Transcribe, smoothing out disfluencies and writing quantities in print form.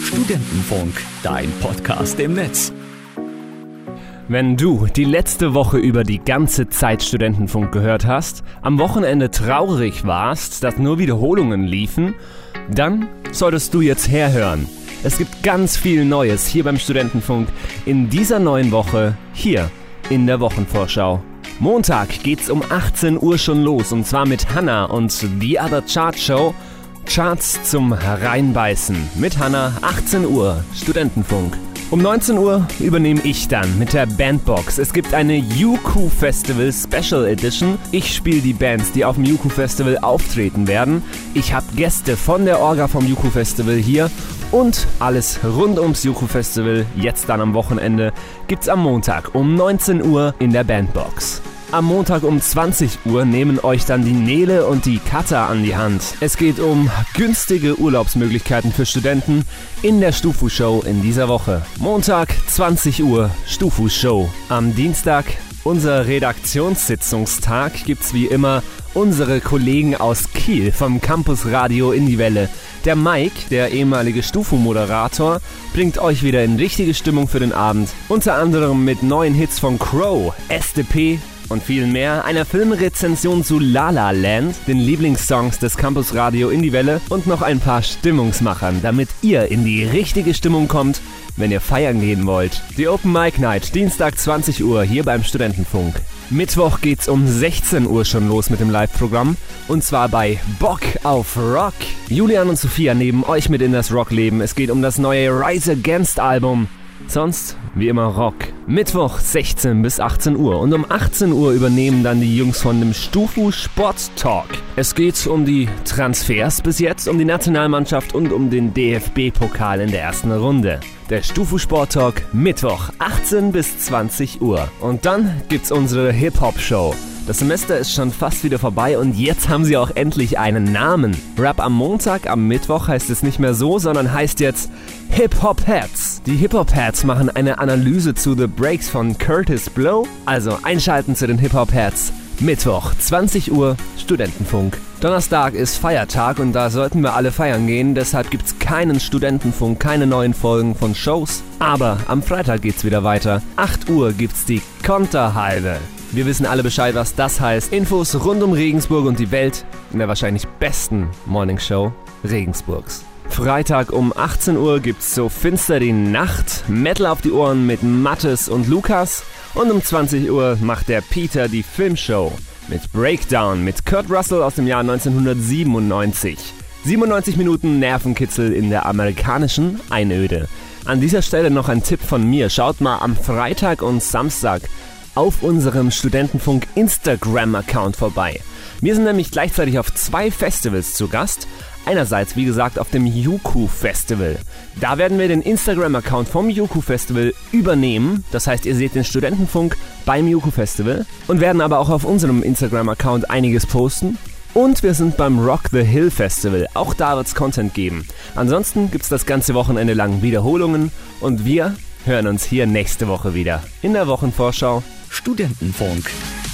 Studentenfunk, dein Podcast im Netz. Wenn du die letzte Woche über die ganze Zeit Studentenfunk gehört hast, am Wochenende traurig warst, dass nur Wiederholungen liefen, dann solltest du jetzt herhören. Es gibt ganz viel Neues hier beim Studentenfunk in dieser neuen Woche hier in der Wochenvorschau. Montag geht's um 18 Uhr schon los und zwar mit Hannah und The Other Chart Show. Charts zum Reinbeißen mit Hannah, 18 Uhr, Studentenfunk. Um 19 Uhr übernehme ich dann mit der Bandbox. Es gibt eine UQ Festival Special Edition. Ich spiele die Bands, die auf dem UQ Festival auftreten werden. Ich habe Gäste von der Orga vom UQ Festival hier. Und alles rund ums UQ Festival, jetzt dann am Wochenende, gibt's am Montag um 19 Uhr in der Bandbox. Am Montag um 20 Uhr nehmen euch dann die Nele und die Katha an die Hand. Es geht um günstige Urlaubsmöglichkeiten für Studenten in der Stufu-Show in dieser Woche. Montag 20 Uhr Stufu-Show. Am Dienstag, unser Redaktionssitzungstag, gibt's wie immer unsere Kollegen aus Kiel vom Campus Radio in die Welle. Der Mike, der ehemalige Stufu-Moderator, bringt euch wieder in richtige Stimmung für den Abend. Unter anderem mit neuen Hits von Crow, SDP und viel mehr, einer Filmrezension zu La La Land, den Lieblingssongs des Campus Radio in die Welle und noch ein paar Stimmungsmachern, damit ihr in die richtige Stimmung kommt, wenn ihr feiern gehen wollt. Die Open Mic Night, Dienstag 20 Uhr hier beim Studentenfunk. Mittwoch geht's um 16 Uhr schon los mit dem Live-Programm und zwar bei Bock auf Rock. Julian und Sophia nehmen euch mit in das Rockleben. Es geht um das neue Rise Against Album. Sonst, wie immer, Rock. Mittwoch 16 bis 18 Uhr und um 18 Uhr übernehmen dann die Jungs von dem Stufu Sport Talk. Es geht um die Transfers bis jetzt, um die Nationalmannschaft und um den DFB-Pokal in der ersten Runde. Der Stufu Sport Talk, Mittwoch 18 bis 20 Uhr. Und dann gibt's unsere Hip-Hop-Show. Das Semester ist schon fast wieder vorbei und jetzt haben sie auch endlich einen Namen. Rap am Montag, am Mittwoch heißt es nicht mehr so, sondern heißt jetzt Hip-Hop-Heads. Die Hip-Hop-Heads machen eine Analyse zu The Breaks von Curtis Blow. Also einschalten zu den Hip-Hop-Heads. Mittwoch, 20 Uhr, Studentenfunk. Donnerstag ist Feiertag und da sollten wir alle feiern gehen, deshalb gibt's keinen Studentenfunk, keine neuen Folgen von Shows. Aber am Freitag geht's wieder weiter. 8 Uhr gibt's die Konterhalbe. Wir wissen alle Bescheid, was das heißt. Infos rund um Regensburg und die Welt in der wahrscheinlich besten Morningshow Regensburgs. Freitag um 18 Uhr gibt's So finster die Nacht, Metal auf die Ohren mit Mathis und Lukas. Und um 20 Uhr macht der Peter die Filmshow mit Breakdown mit Kurt Russell aus dem Jahr 1997. 97 Minuten Nervenkitzel in der amerikanischen Einöde. An dieser Stelle noch ein Tipp von mir. Schaut mal am Freitag und Samstag auf unserem Studentenfunk Instagram-Account vorbei. Wir sind nämlich gleichzeitig auf 2 Festivals zu Gast. Einerseits, wie gesagt, auf dem UQ Festival. Da werden wir den Instagram-Account vom UQ Festival übernehmen. Das heißt, ihr seht den Studentenfunk beim UQ Festival und werden aber auch auf unserem Instagram-Account einiges posten. Und wir sind beim Rock the Hill Festival. Auch da wird's Content geben. Ansonsten gibt's das ganze Wochenende lang Wiederholungen und wir hören uns hier nächste Woche wieder in der Wochenvorschau. Studentenfunk,